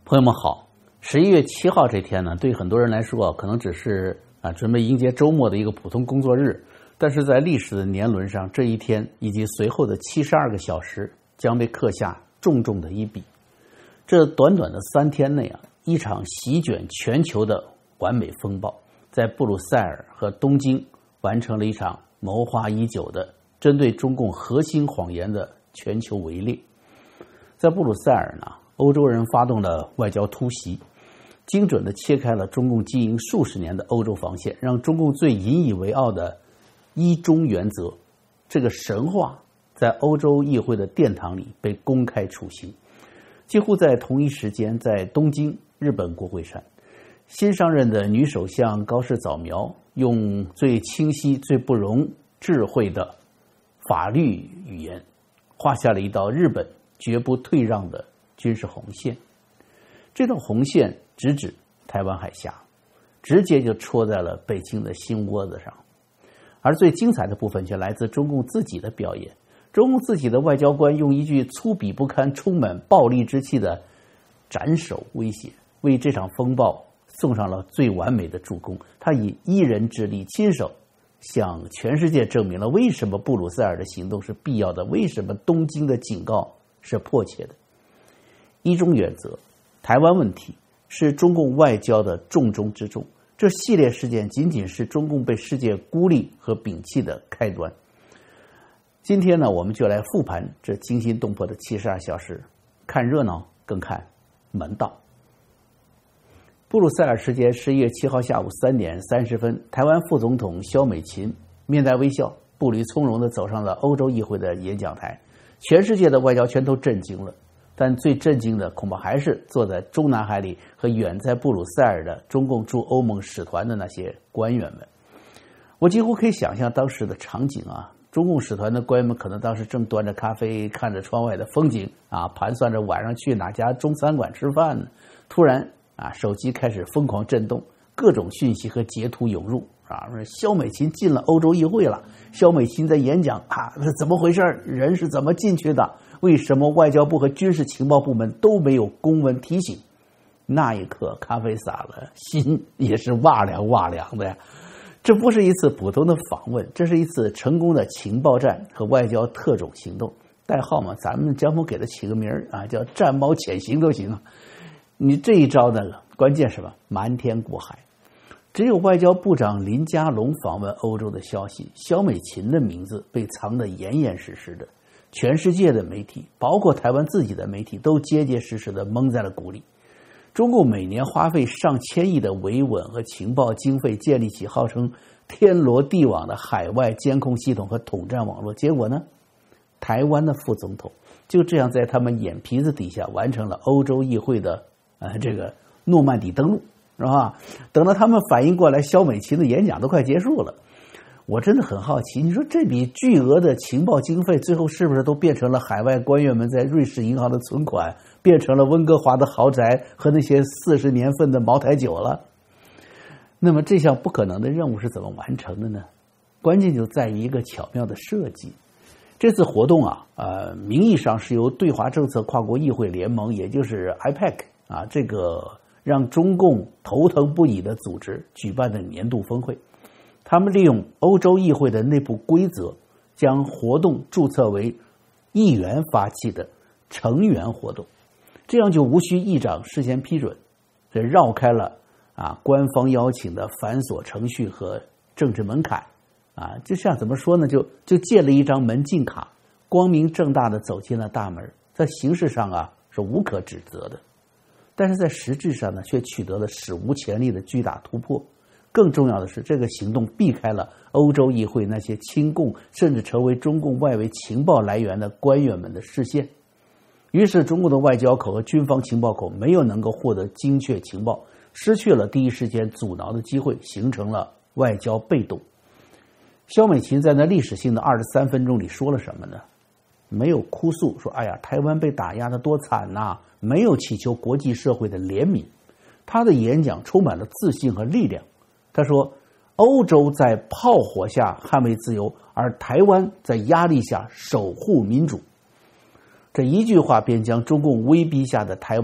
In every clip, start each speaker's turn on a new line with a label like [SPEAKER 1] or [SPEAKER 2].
[SPEAKER 1] 朋友们好，11月7号这天呢，对很多人来说可能只是准备迎接周末的一个普通工作日，但是在历史的年轮上，这一天以及随后的72个小时将被刻下重重的一笔。这短短的3天内一场席卷全球的完美风暴，在布鲁塞尔和东京完成了一场谋划已久的针对中共核心谎言的全球围猎。在布鲁塞尔呢，欧洲人发动了外交突袭，精准地切开了中共经营数十年的欧洲防线，让中共最引以为傲的一中原则这个神话在欧洲议会的殿堂里被公开雏形。几乎在同一时间，在东京日本国会山，新上任的女首相高市早苗用最清晰最不容智慧的法律语言画下了一道日本绝不退让的军事红线。这道红线直指台湾海峡，直接就戳在了北京的心窝子上。而最精彩的部分却来自中共自己的表演。中共自己的外交官用一句粗鄙不堪、充满暴力之气的斩首威胁，为这场风暴送上了最完美的助攻。他以一人之力亲手向全世界证明了为什么布鲁塞尔的行动是必要的，为什么东京的警告是迫切的。一中原则、台湾问题是中共外交的重中之重，这系列事件仅仅是中共被世界孤立和摒弃的开端。今天呢，我们就来复盘这惊心动魄的72小时，看热闹更看门道。布鲁塞尔时间11月7号下午3点30分，台湾副总统萧美琴面带微笑，步履从容地走上了欧洲议会的演讲台。全世界的外交圈都震惊了，但最震惊的恐怕还是坐在中南海里和远在布鲁塞尔的中共驻欧盟使团的那些官员们。我几乎可以想象当时的场景中共使团的官员们可能当时正端着咖啡，看着窗外的风景盘算着晚上去哪家中餐馆吃饭呢。突然手机开始疯狂震动，各种讯息和截图涌入萧美琴进了欧洲议会了，萧美琴在演讲是怎么回事，人是怎么进去的，为什么外交部和军事情报部门都没有公文提醒。那一刻咖啡洒了，心也是哇凉哇凉的呀。这不是一次普通的访问，这是一次成功的情报战和外交特种行动。代号嘛，咱们江峰给它起个名叫战猫潜行都行。你这一招呢，关键是什么？瞒天过海。只有外交部长林佳龙访问欧洲的消息，萧美琴的名字被藏得严严实实的，全世界的媒体，包括台湾自己的媒体，都结结实实的蒙在了鼓里。中共每年花费上千亿的维稳和情报经费，建立起号称天罗地网的海外监控系统和统战网络，结果呢，台湾的副总统就这样在他们眼皮子底下完成了欧洲议会的这个诺曼底登陆，是吧？等到他们反应过来，萧美琴的演讲都快结束了。我真的很好奇，你说这笔巨额的情报经费最后是不是都变成了海外官员们在瑞士银行的存款，变成了温哥华的豪宅和那些40年份的茅台酒了？那么这项不可能的任务是怎么完成的呢？关键就在于一个巧妙的设计。这次活动名义上是由对华政策跨国议会联盟，也就是 IPEC 这个让中共头疼不已的组织举办的年度峰会。他们利用欧洲议会的内部规则，将活动注册为议员发起的成员活动，这样就无需议长事先批准，这绕开了官方邀请的繁琐程序和政治门槛就像怎么说呢，就借了一张门禁卡，光明正大的走进了大门，在形式上是无可指责的，但是在实质上呢，却取得了史无前例的巨大突破。更重要的是，这个行动避开了欧洲议会那些亲共甚至成为中共外围情报来源的官员们的视线。于是中共的外交口和军方情报口没有能够获得精确情报，失去了第一时间阻挠的机会，形成了外交被动。萧美琴在那历史性的23分钟里说了什么呢？没有哭诉说哎呀台湾被打压的多惨没有祈求国际社会的怜悯。他的演讲充满了自信和力量。他说，欧洲在炮火下捍卫自由，而台湾在压力下守护民主。这一句话便将中共威逼下的台湾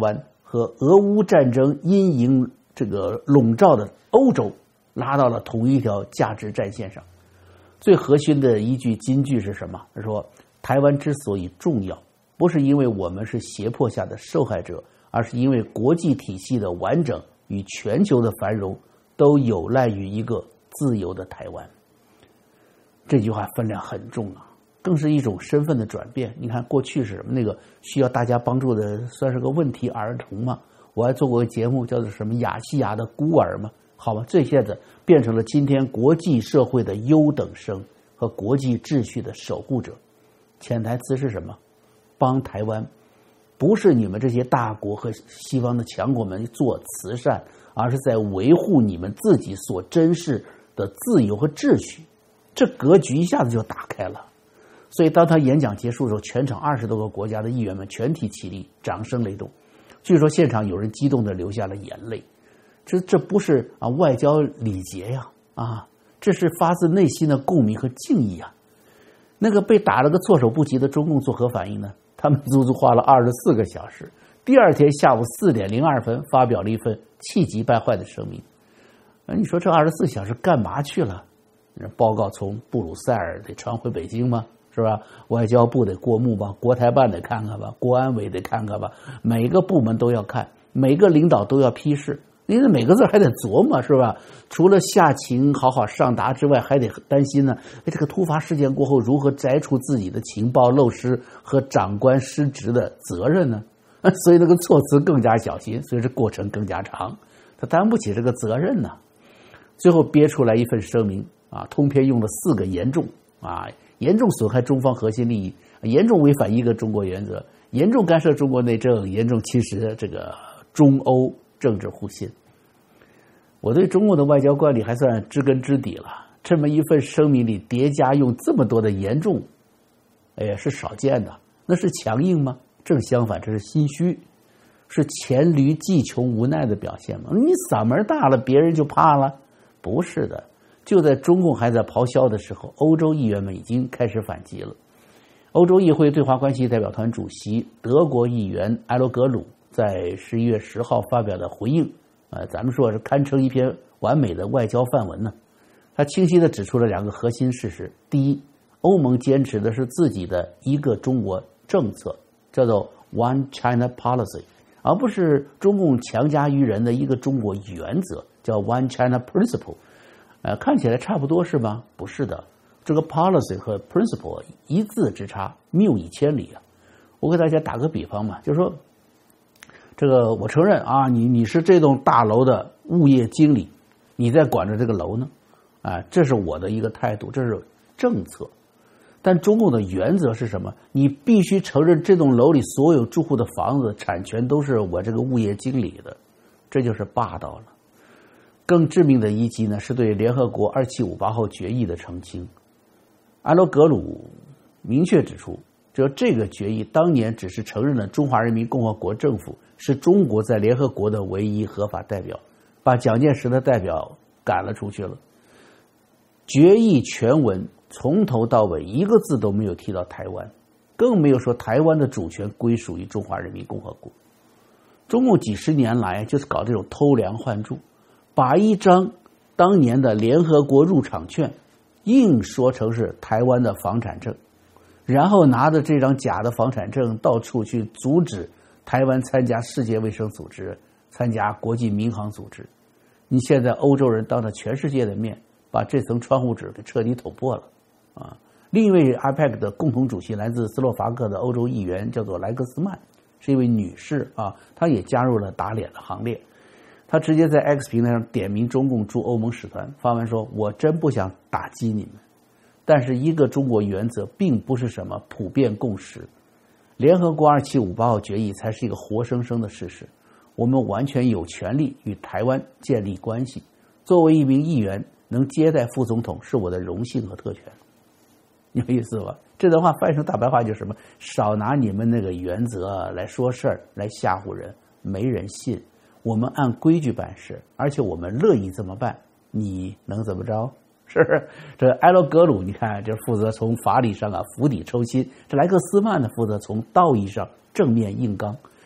[SPEAKER 1] 和俄乌战争阴影这个笼罩的欧洲拉到了同一条价值战线上。最核心的一句金句是什么？他说台湾之所以重要，不是因为我们是胁迫下的受害者，而是因为国际体系的完整与全球的繁荣都有赖于一个自由的台湾。这句话分量很重啊，更是一种身份的转变。你看过去是什么？那个需要大家帮助的算是个问题儿童嘛，我还做过个节目叫做什么亚细亚的孤儿嘛，好吧，这现在变成了今天国际社会的优等生和国际秩序的守护者。潜台词是什么？帮台湾不是你们这些大国和西方的强国们做慈善，而是在维护你们自己所珍视的自由和秩序。这格局一下子就打开了。所以当他演讲结束的时候，全场20多个国家的议员们全体起立，掌声雷动。据说现场有人激动地流下了眼泪。这不是外交礼节呀，这是发自内心的共鸣和敬意啊。那个被打了个措手不及的中共作何反应呢？他们足足花了24个小时，第二天下午4点02分发表了一份气急败坏的声明。你说这24小时干嘛去了？报告从布鲁塞尔得传回北京吗？是吧？外交部得过目吧，国台办得看看吧，国安委得看看吧，每个部门都要看，每个领导都要批示，因为每个字还得琢磨，是吧？除了下情好好上达之外，还得担心呢，这个突发事件过后如何摘除自己的情报漏失和长官失职的责任呢？所以那个措辞更加小心，所以这过程更加长，他担不起这个责任呢。最后憋出来一份声明通篇用了4个严重严重损害中方核心利益，严重违反一个中国原则，严重干涉中国内政，严重侵蚀这个中欧政治互信。我对中国的外交惯例还算知根知底了，这么一份声明里叠加用这么多的严重，是少见的。那是强硬吗？正相反，这是心虚，是黔驴技穷无奈的表现吗？你嗓门大了，别人就怕了？不是的，就在中共还在咆哮的时候，欧洲议员们已经开始反击了。欧洲议会对华关系代表团主席德国议员埃罗格鲁在11月10号发表的回应，咱们说是堪称一篇完美的外交范文呢。他清晰地指出了2个核心事实：第一，欧盟坚持的是自己的一个中国政策，叫做 One China Policy， 而不是中共强加于人的一个中国原则，叫 One China Principle。看起来差不多是吧？不是的，这个 policy 和 principle 一字之差，谬以千里啊！我给大家打个比方嘛，就是说，这个我承认你是这栋大楼的物业经理，你在管着这个楼呢，这是我的一个态度，这是政策。但中共的原则是什么？你必须承认这栋楼里所有住户的房子产权都是我这个物业经理的，这就是霸道了。更致命的一击呢，是对联合国2758号决议的澄清。埃罗格鲁明确指出，这个决议当年只是承认了中华人民共和国政府是中国在联合国的唯一合法代表，把蒋介石的代表赶了出去了。决议全文从头到尾一个字都没有提到台湾，更没有说台湾的主权归属于中华人民共和国。中共几十年来就是搞这种偷梁换柱，把一张当年的联合国入场券硬说成是台湾的房产证，然后拿着这张假的房产证到处去阻止台湾参加世界卫生组织，参加国际民航组织。你现在欧洲人当着全世界的面把这层窗户纸给彻底捅破了另一位 APEC 的共同主席来自斯洛伐克的欧洲议员叫做莱格斯曼，是一位女士她也加入了打脸的行列。她直接在 X 平台上点名中共驻欧盟使团，发文说：“我真不想打击你们，但是一个中国原则并不是什么普遍共识，联合国2758号决议才是一个活生生的事实。我们完全有权利与台湾建立关系。作为一名议员，能接待副总统是我的荣幸和特权。”有意思吧？这段话翻译成大白话就是什么？少拿你们那个原则来说事儿，来吓唬人，没人信。我们按规矩办事，而且我们乐意这么办，你能怎么着？是不是？这埃罗格鲁，你看，这负责从法理上釜底抽薪；这莱克斯曼呢，负责从道义上正面硬刚。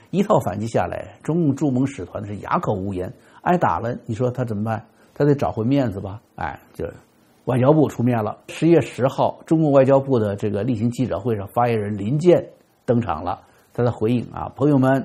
[SPEAKER 1] 一套反击下来，中共驻蒙使团是哑口无言，挨打了，你说他怎么办？他得找回面子吧？就外交部出面了。10月10号，中共外交部的这个例行记者会上，发言人林健登场了，他的回应朋友们，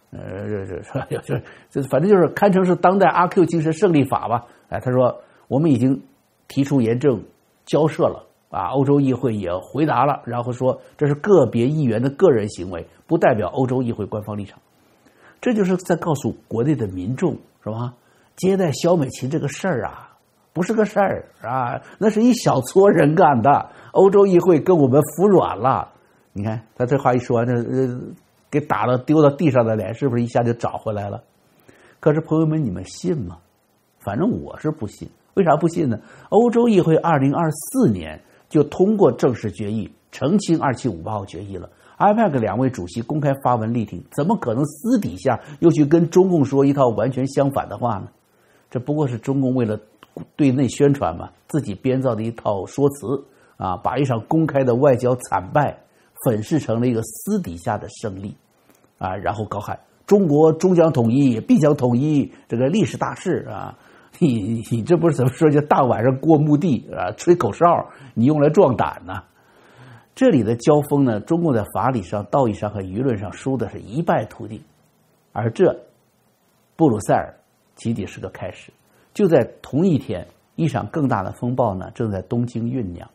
[SPEAKER 1] 反正就是堪称是当代阿 Q 精神胜利法吧。他说我们已经提出严正交涉了。欧洲议会也回答了，然后说这是个别议员的个人行为，不代表欧洲议会官方立场。这就是在告诉国内的民众，是吧？接待肖美琴这个事儿不是个事儿那是一小撮人干的。欧洲议会跟我们服软了。你看他这话一说完，给打了丢到地上的脸，是不是一下就找回来了？可是朋友们，你们信吗？反正我是不信。为啥不信呢？欧洲议会2024年就通过正式决议，澄清2758号决议了。IPAC 2位主席公开发文力挺，怎么可能私底下又去跟中共说一套完全相反的话呢？这不过是中共为了对内宣传嘛，自己编造的一套说辞把一场公开的外交惨败粉饰成了一个私底下的胜利然后高喊中国终将统一，必将统一，这个历史大事你这不是怎么说，就大晚上过墓地吹口哨，你用来壮胆呢？这里的交锋呢，中共在法理上、道义上和舆论上输的是一败涂地，而这布鲁塞尔仅仅是个开始。就在同一天，一场更大的风暴呢正在东京酝酿。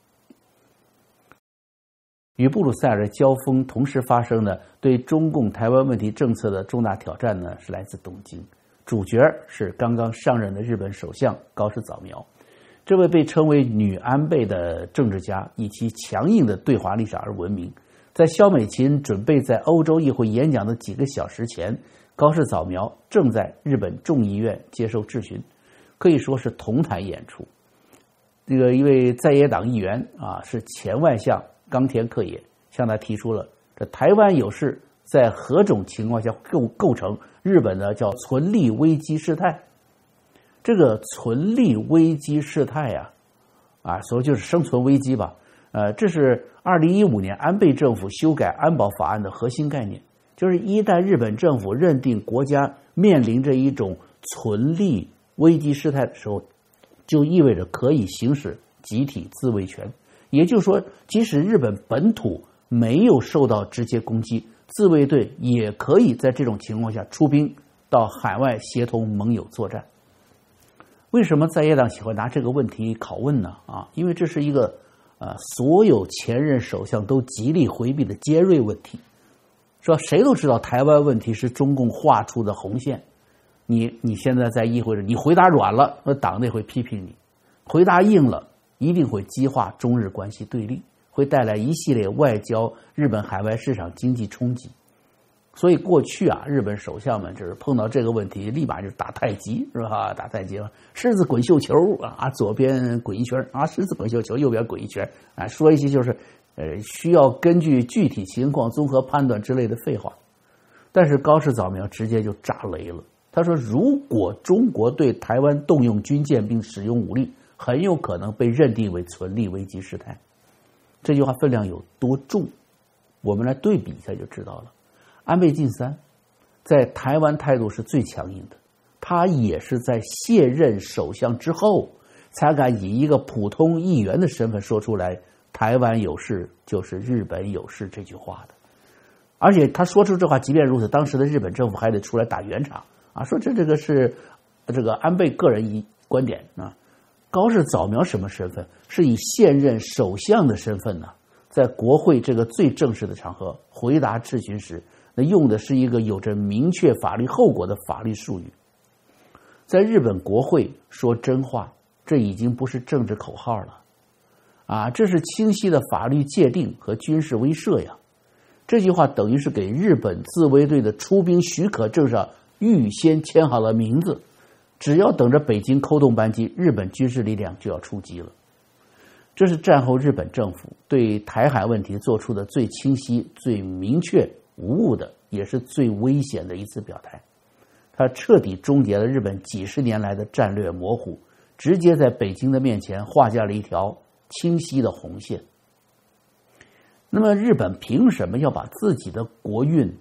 [SPEAKER 1] 与布鲁塞尔的交锋同时发生的对中共台湾问题政策的重大挑战呢，是来自东京。主角是刚刚上任的日本首相高市早苗。这位被称为女安倍的政治家以其强硬的对华立场而闻名。在萧美琴准备在欧洲议会演讲的几个小时前，高市早苗正在日本众议院接受质询，可以说是同台演出。这个一位在野党议员是前外相冈田克也，向他提出了这台湾有事在何种情况下构成日本的叫存立危机事态。这个存立危机事态所谓就是生存危机吧。这是2015年安倍政府修改安保法案的核心概念，就是一旦日本政府认定国家面临着一种存立危机事态的时候，就意味着可以行使集体自卫权。也就是说，即使日本本土没有受到直接攻击，自卫队也可以在这种情况下出兵到海外协同盟友作战。为什么在野党喜欢拿这个问题拷问呢？因为这是一个所有前任首相都极力回避的尖锐问题。说谁都知道台湾问题是中共画出的红线，你现在在议会上，你回答软了，那党内会批评你；回答硬了，一定会激化中日关系对立，会带来一系列外交、日本海外市场经济冲击。所以过去日本首相们就是碰到这个问题，立马就打太极，是吧？打太极，狮子滚绣球左边滚一圈狮子滚绣球，右边滚一圈说一些就是需要根据具体情况综合判断之类的废话。但是高市早苗直接就炸雷了，他说如果中国对台湾动用军舰并使用武力，很有可能被认定为存立危机事态。这句话分量有多重，我们来对比一下就知道了。安倍晋三在台湾态度是最强硬的，他也是在卸任首相之后才敢以一个普通议员的身份说出来台湾有事就是日本有事这句话的。而且他说出这话，即便如此，当时的日本政府还得出来打圆场说这个是这个安倍个人观点高市早苗什么身份？是以现任首相的身份在国会这个最正式的场合回答质询时，那用的是一个有着明确法律后果的法律术语。在日本国会说真话，这已经不是政治口号了这是清晰的法律界定和军事威慑呀。这句话等于是给日本自卫队的出兵许可证上预先签好了名字，只要等着北京扣动扳机，日本军事力量就要出击了。这是战后日本政府对台海问题做出的最清晰、最明确无误的，也是最危险的一次表态。它彻底终结了日本几十年来的战略模糊，直接在北京的面前画下了一条清晰的红线。那么日本凭什么要把自己的国运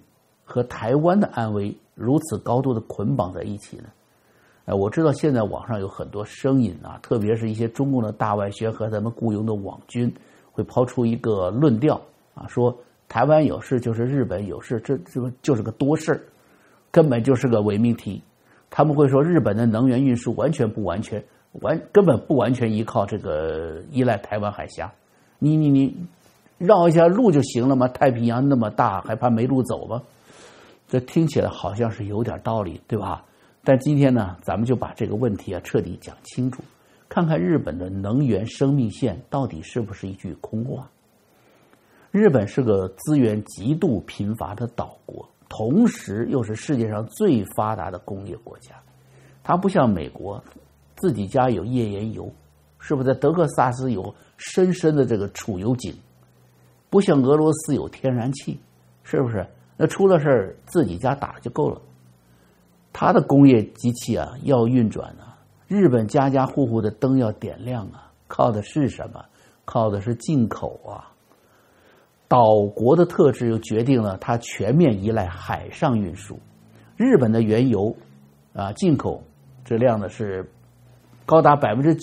[SPEAKER 1] 和台湾的安危如此高度的捆绑在一起呢？我知道现在网上有很多声音啊，特别是一些中共的大外宣和咱们雇佣的网军会抛出一个论调啊，说台湾有事就是日本有事，这就是个多事，根本就是个伪命题。他们会说日本的能源运输根本不完全依靠依赖台湾海峡，你绕一下路就行了吗？太平洋那么大，还怕没路走吗？这听起来好像是有点道理，对吧？但今天呢，咱们就把这个问题彻底讲清楚，看看日本的能源生命线到底是不是一句空话。日本是个资源极度贫乏的岛国，同时又是世界上最发达的工业国家。它不像美国，自己家有页岩油，是不是在德克萨斯有深深的这个储油井？不像俄罗斯有天然气，是不是？那出了事儿自己家打就够了。它的工业机器啊要运转啊，日本家家户户的灯要点亮啊，靠的是什么？靠的是进口啊。岛国的特质又决定了它全面依赖海上运输。日本的原油啊进口这量呢是高达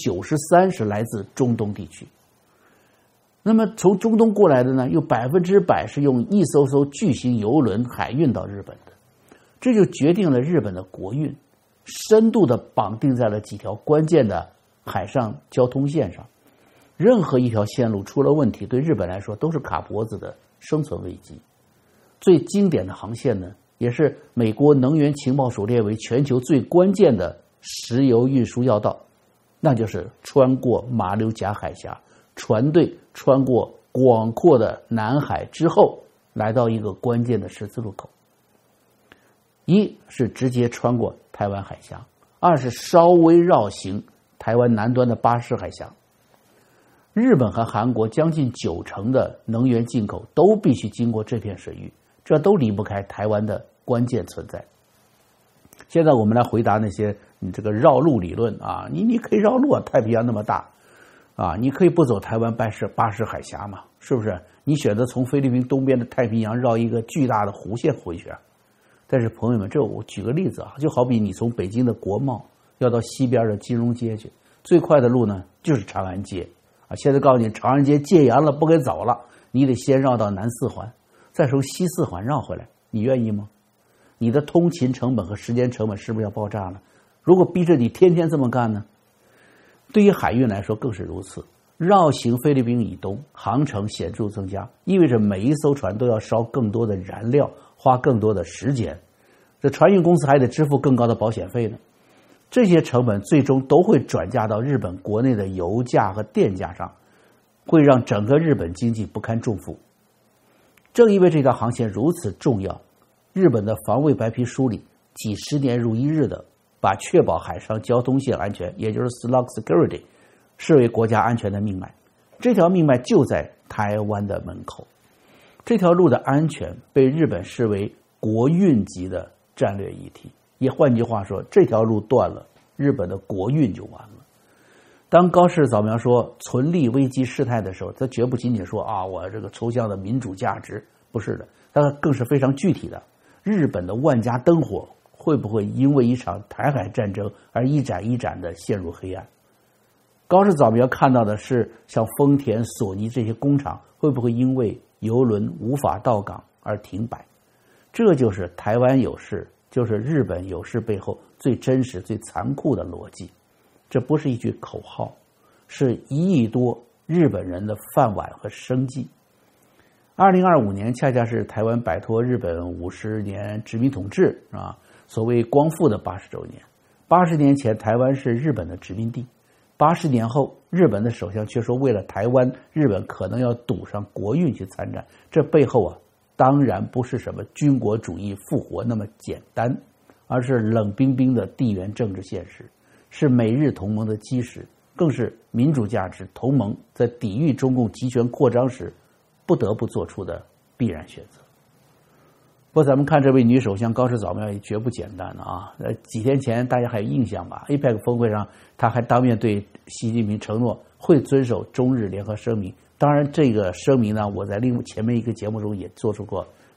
[SPEAKER 1] 93%是来自中东地区。那么从中东过来的呢，有100%是用一艘艘巨型油轮海运到日本的。这就决定了日本的国运深度的绑定在了几条关键的海上交通线上。任何一条线路出了问题，对日本来说都是卡脖子的生存危机。最经典的航线呢，也是美国能源情报署列为全球最关键的石油运输要道，那就是穿过马六甲海峡，船队穿过广阔的南海之后，来到一个关键的十字路口。一是直接穿过台湾海峡，二是稍微绕行台湾南端的巴士海峡。日本和韩国将近90%的能源进口都必须经过这片水域，这都离不开台湾的关键存在。现在我们来回答那些你这个绕路理论啊，你可以绕路啊，太平洋那么大啊，你可以不走台湾巴士海峡嘛，是不是？你选择从菲律宾东边的太平洋绕一个巨大的弧线回去啊。但是朋友们，这我举个例子啊，就好比你从北京的国贸要到西边的金融街去，最快的路呢就是长安街啊。现在告诉你长安街戒严了，不给走了，你得先绕到南四环，再从西四环绕回来，你愿意吗？你的通勤成本和时间成本是不是要爆炸了？如果逼着你天天这么干呢？对于海运来说更是如此，绕行菲律宾以东，航程显著增加，意味着每一艘船都要烧更多的燃料，花更多的时间，这船运公司还得支付更高的保险费呢。这些成本最终都会转嫁到日本国内的油价和电价上，会让整个日本经济不堪重负。正因为这条航线如此重要，日本的防卫白皮书里几十年如一日的把确保海上交通线安全，也就是 slug security 视为国家安全的命脉。这条命脉就在台湾的门口，这条路的安全被日本视为国运级的战略议题。也换句话说，这条路断了，日本的国运就完了。当高市早苗说存立危机事态的时候，他绝不仅仅说啊，我这个抽象的民主价值，不是的，他更是非常具体的。日本的万家灯火会不会因为一场台海战争而一盏一盏的陷入黑暗？高市早苗看到的是像丰田、索尼这些工厂会不会因为邮轮无法到港而停摆？这就是台湾有事，就是日本有事背后最真实、最残酷的逻辑。这不是一句口号，是1亿多日本人的饭碗和生计。2025年恰恰是台湾摆脱日本50年殖民统治啊，所谓光复的80周年。80年前台湾是日本的殖民地，80年后日本的首相却说为了台湾，日本可能要赌上国运去参战。这背后啊，当然不是什么军国主义复活那么简单，而是冷冰冰的地缘政治现实，是美日同盟的基石，更是民主价值同盟在抵御中共集权扩张时不得不做出的必然选择。不过咱们看这位女首相高市早苗也绝不简单的啊！几天前大家还有印象吧 ？APEC 峰会上，她还当面对习近平承诺会遵守中日联合声明。当然，这个声明呢，我在前面一个节目中也做出过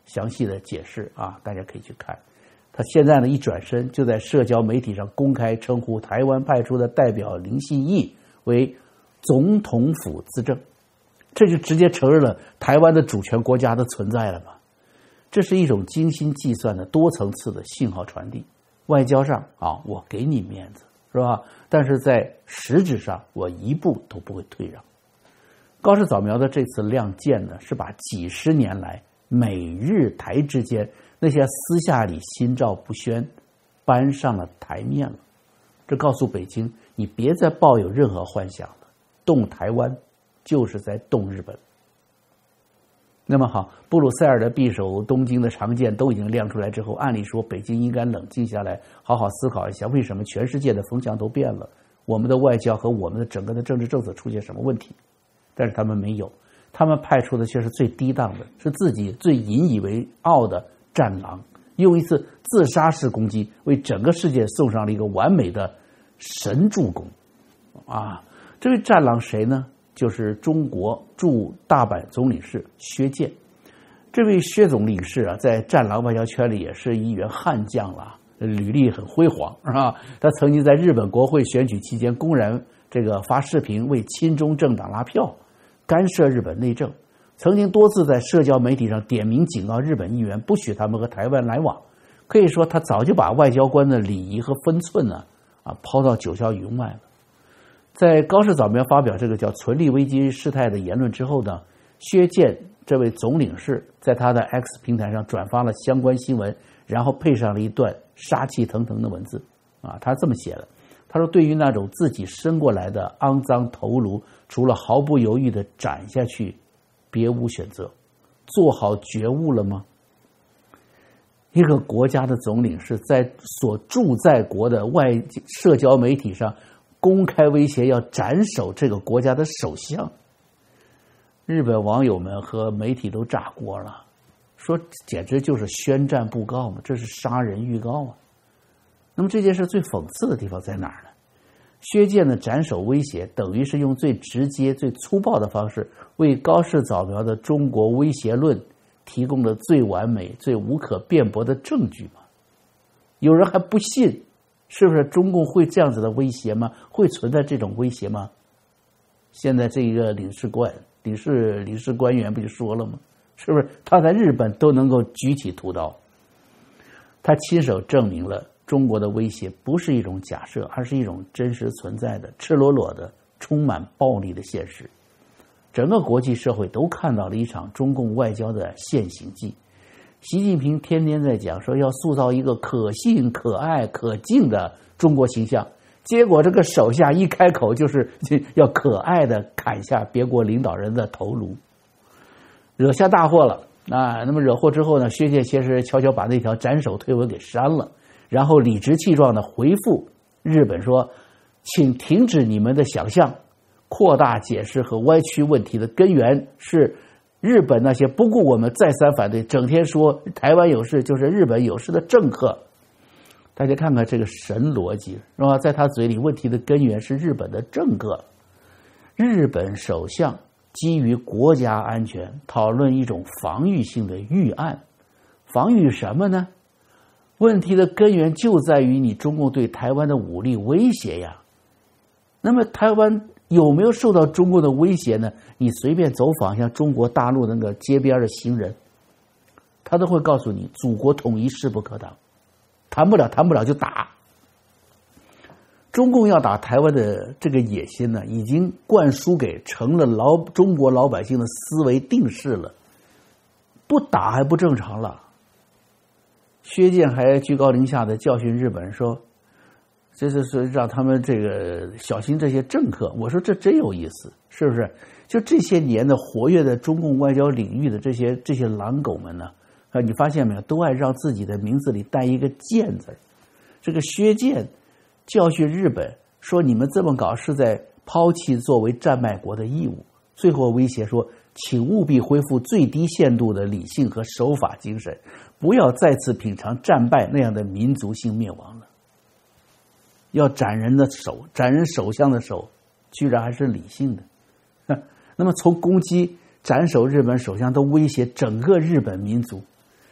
[SPEAKER 1] 详细的解释啊，大家可以去看。他现在呢一转身就在社交媒体上公开称呼台湾派出的代表林信义为总统府资政，这就直接承认了台湾的主权国家的存在了嘛。这是一种精心计算的多层次的信号传递。外交上啊，我给你面子是吧？但是在实质上我一步都不会退让。高市早苗的这次亮剑呢，是把几十年来美日台之间那些私下里心照不宣搬上了台面了。这告诉北京，你别再抱有任何幻想了，动台湾就是在动日本。那么好，布鲁塞尔的匕首、东京的长剑都已经亮出来之后，按理说北京应该冷静下来，好好思考一下，为什么全世界的风向都变了，我们的外交和我们的整个的政治政策出现什么问题？但是他们没有，他们派出的却是最低档的，是自己最引以为傲的战狼，用一次自杀式攻击为整个世界送上了一个完美的神助攻啊！这位战狼谁呢？就是中国驻大阪总领事薛健。这位薛总领事啊，在战狼外交圈里也是一员悍将了，履历很辉煌，是吧？他曾经在日本国会选举期间公然发视频为亲中政党拉票，干涉日本内政，曾经多次在社交媒体上点名警告日本议员不许他们和台湾来往。可以说他早就把外交官的礼仪和分寸呢抛到九霄云外了。在高市早苗发表这个叫存立危机事态的言论之后呢，薛健这位总领事在他的 X 平台上转发了相关新闻，然后配上了一段杀气腾腾的文字啊，他这么写的，他说对于那种自己伸过来的肮脏头颅，除了毫不犹豫地斩下去，别无选择。做好觉悟了吗？一个国家的总领事在所驻在国的社交媒体上公开威胁要斩首这个国家的首相，日本网友们和媒体都炸锅了，说简直就是宣战布告嘛，这是杀人预告啊。那么这件事最讽刺的地方在哪儿呢？薛健的斩首威胁等于是用最直接最粗暴的方式为高市早苗的中国威胁论提供了最完美最无可辩驳的证据嘛。有人还不信，是不是中共会这样子的威胁吗？会存在这种威胁吗？现在这一个领事官员不就说了吗？是不是他在日本都能够举起屠刀？他亲手证明了中国的威胁不是一种假设，而是一种真实存在的、赤裸裸的、充满暴力的现实。整个国际社会都看到了一场中共外交的现形记。习近平天天在讲说要塑造一个可信、可爱、可敬的中国形象，结果这个手下一开口就是要可爱的砍下别国领导人的头颅，惹下大祸了啊！那么惹祸之后呢，薛健先是悄悄把那条斩首推文给删了，然后理直气壮的回复日本说：“请停止你们的想象，扩大解释和歪曲问题的根源是日本那些不顾我们再三反对，整天说台湾有事就是日本有事的政客。”大家看看这个神逻辑是吧？在他嘴里，问题的根源是日本的政客。日本首相基于国家安全讨论一种防御性的预案，防御什么呢？问题的根源就在于你中共对台湾的武力威胁呀。那么台湾有没有受到中共的威胁呢？你随便走访一下中国大陆那个街边的行人，他都会告诉你，祖国统一势不可挡，谈不了就打。中共要打台湾的这个野心呢，已经灌输给成了中国老百姓的思维定式了，不打还不正常了。薛健还居高临下的教训日本人说，这是让他们这个小心这些政客。我说这真有意思，是不是？就这些年的活跃在中共外交领域的这些狼狗们呢，你发现没有，都爱让自己的名字里带一个健字。这个薛健教训日本说，你们这么搞是在抛弃作为战败国的义务，最后威胁说，请务必恢复最低限度的理性和守法精神，不要再次品尝战败那样的民族性灭亡了。要斩人的手，斩人首相的手，居然还是理性的。那么从攻击斩首日本首相都威胁整个日本民族，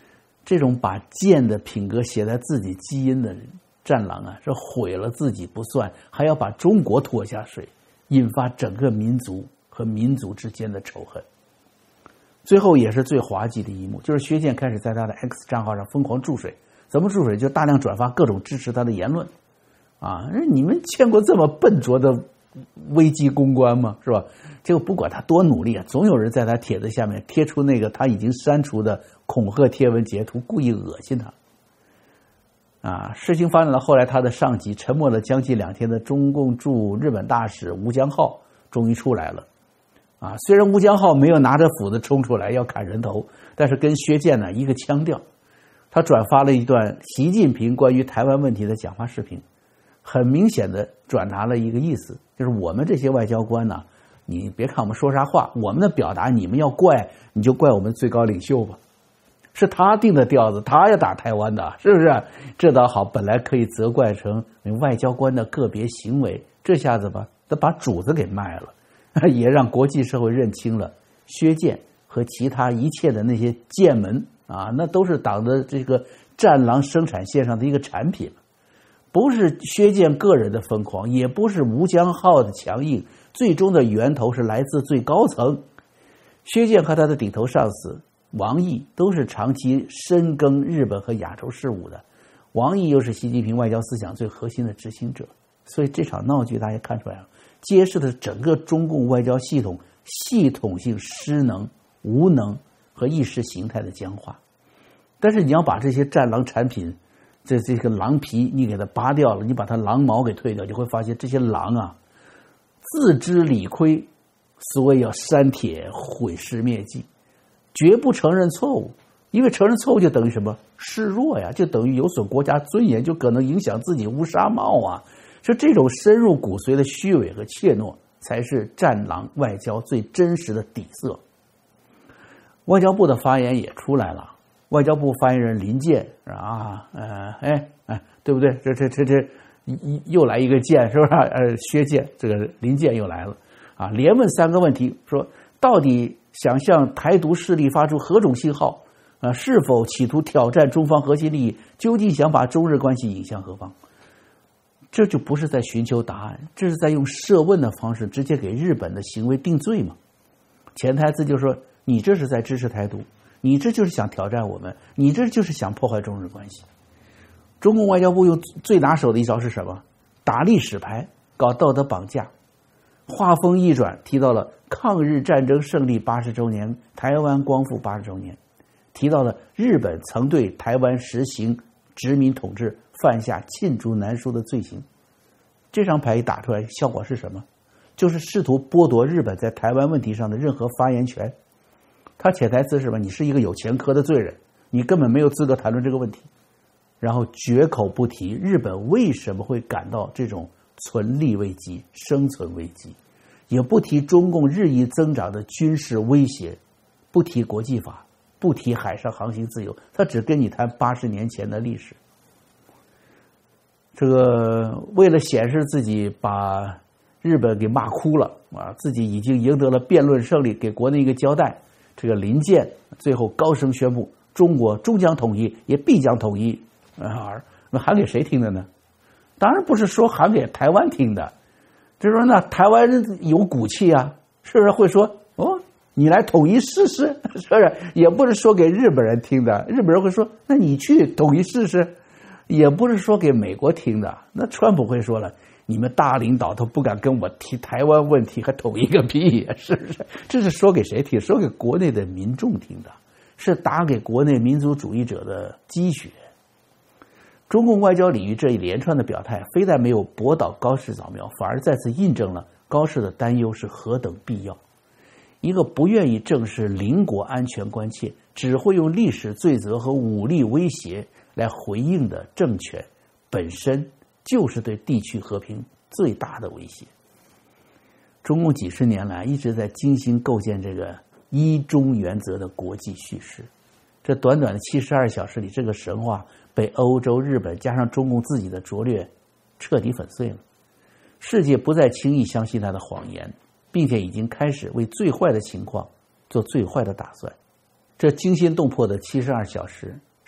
[SPEAKER 1] 这种把贱的品格写在自己基因的战狼啊，这毁了自己不算，还要把中国拖下水，引发整个民族和民族之间的仇恨。最后也是最滑稽的一幕，就是薛健开始在他的 X 账号上疯狂注水。怎么注水？就大量转发各种支持他的言论啊！你们见过这么笨拙的危机公关吗？是吧？结果不管他多努力啊，总有人在他帖子下面贴出那个他已经删除的恐吓贴文截图，故意恶心他。啊，事情发展到后来，他的上级沉默了将近2天的中共驻日本大使吴江浩终于出来了。啊，虽然吴江浩没有拿着斧子冲出来要砍人头，但是跟薛健呢一个腔调。他转发了一段习近平关于台湾问题的讲话视频，很明显的转达了一个意思，就是我们这些外交官呢，你别看我们说啥话，我们的表达你们要怪，你就怪我们最高领袖吧。是他定的调子，他要打台湾的，是不是？这倒好，本来可以责怪成外交官的个别行为，这下子吧，他把主子给卖了，也让国际社会认清了薛健和其他一切的那些剑门啊，那都是党的这个战狼生产线上的一个产品，不是薛健个人的疯狂，也不是吴江浩的强硬，最终的源头是来自最高层。薛健和他的顶头上司王毅都是长期深耕日本和亚洲事务的，王毅又是习近平外交思想最核心的执行者，所以这场闹剧大家看出来了，揭示的整个中共外交系统系统性失能、无能和意识形态的僵化。但是你要把这些战狼产品，这个狼皮你给它拔掉了，你把它狼毛给退掉，你会发现这些狼啊，自知理亏，所以要删帖毁尸灭迹，绝不承认错误。因为承认错误就等于什么？示弱呀，就等于有损国家尊严，就可能影响自己乌纱帽啊。说这种深入骨髓的虚伪和怯懦，才是战狼外交最真实的底色。外交部的发言也出来了，外交部发言人林健啊，对不对？这又来一个健，是不是？薛健，这个林健又来了啊，连问3个问题，说到底想向台独势力发出何种信号？是否企图挑战中方核心利益？究竟想把中日关系引向何方？这就不是在寻求答案，这是在用设问的方式直接给日本的行为定罪嘛？潜台词就是说，你这是在支持台独，你这就是想挑战我们，你这就是想破坏中日关系。中共外交部用最拿手的一招是什么？打历史牌，搞道德绑架。话锋一转，提到了抗日战争胜利80周年，台湾光复80周年，提到了日本曾对台湾实行殖民统治，犯下罄竹难书的罪行。这张牌一打出来，效果是什么？就是试图剥夺日本在台湾问题上的任何发言权。他潜台词是什么？你是一个有前科的罪人，你根本没有资格谈论这个问题。然后绝口不提日本为什么会感到这种存立危机、生存危机，也不提中共日益增长的军事威胁，不提国际法，不提海上航行自由，他只跟你谈80年前的历史。这个为了显示自己把日本给骂哭了啊，自己已经赢得了辩论胜利，给国内一个交代，这个林健最后高声宣布，中国终将统一，也必将统一。那喊给谁听的呢？当然不是说喊给台湾听的，就是说呢，台湾人有骨气啊，是不是会说你来统一试试，是不是？也不是说给日本人听的，日本人会说那你去统一试试，也不是说给美国听的。那川普会说了，你们大领导都不敢跟我提台湾问题，还统一个屁，是不是？这是说给谁听？说给国内的民众听的，是打给国内民族主义者的鸡血。中共外交领域这一连串的表态，非但没有驳倒高市早苗，反而再次印证了高市的担忧是何等必要。一个不愿意正视邻国安全关切，只会用历史罪责和武力威胁来回应的政权，本身就是对地区和平最大的威胁。中共几十年来一直在精心构建这个一中原则的国际叙事，这短短的72小时里，这个神话被欧洲、日本加上中共自己的拙劣彻底粉碎了。世界不再轻易相信他的谎言，并且已经开始为最坏的情况做最坏的打算。这惊心动魄的72小时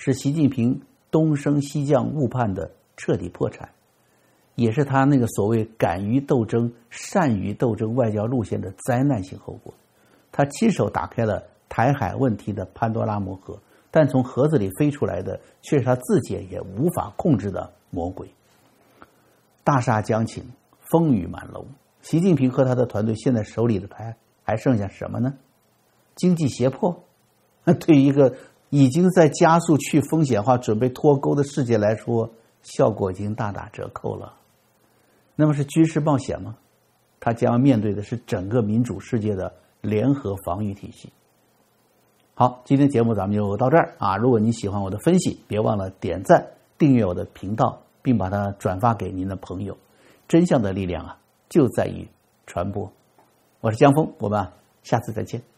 [SPEAKER 1] 使习近平东升西降误判的彻底破产，也是他那个所谓敢于斗争、善于斗争外交路线的灾难性后果。他亲手打开了台海问题的潘多拉魔盒，但从盒子里飞出来的却是他自己也无法控制的魔鬼。大厦将倾，风雨满楼，习近平和他的团队现在手里的牌还剩下什么呢？经济胁迫？对于一个已经在加速去风险化、准备脱钩的世界来说，效果已经大打折扣了。那么是军事冒险吗？他将要面对的是整个民主世界的联合防御体系。好，今天节目咱们就到这儿啊！如果你喜欢我的分析，别忘了点赞、订阅我的频道，并把它转发给您的朋友。真相的力量啊，就在于传播。我是江峰，我们下次再见。